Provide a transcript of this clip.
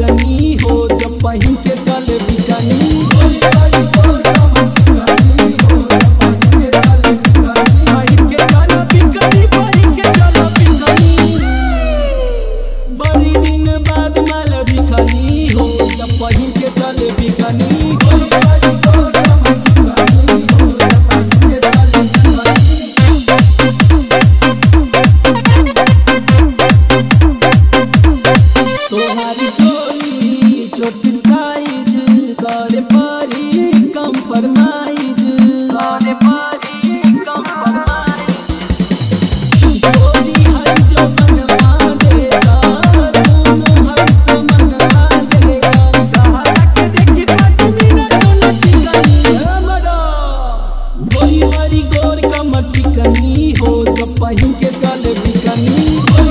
चिकनी हो जब पहिन के चले बिकनी। बड़ी दिन बाद माल बिकनी हो जब पहिन के चले बिकनी। तोहारी चोली छोटी साइज करे परी कंप्रोमाइज करे परी कंप्रोमाइज। गोरी है जो बनवा देगा दोनों है तो मनवा देगा। सहारा के देखी 5 मिनट न टिकनी हमरा। गोरी हरी गोर कमर चिकनी हो जब पहिन के चले बिकनी।